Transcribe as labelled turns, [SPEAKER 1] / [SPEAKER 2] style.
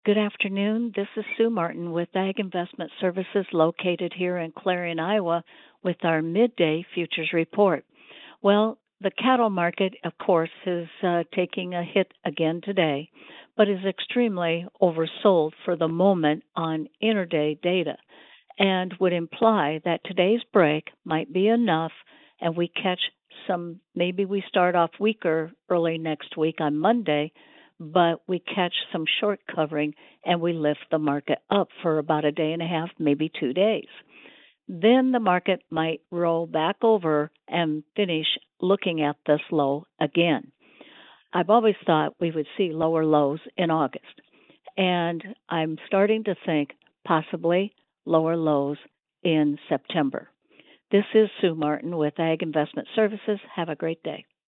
[SPEAKER 1] Good afternoon. This is Sue Martin with Ag Investment Services located here in Clarion, Iowa, with our midday futures report. Well, the cattle market, of course, is taking a hit again today, but is extremely oversold for the moment on interday data and would imply that today's break might be enough and we catch maybe we start off weaker early next week on Monday, but we catch some short covering and we lift the market up for about a day and a half, maybe 2 days. Then the market might roll back over and finish looking at this low again. I've always thought we would see lower lows in August, and I'm starting to think possibly lower lows in September. This is Sue Martin with Ag Investment Services. Have a great day.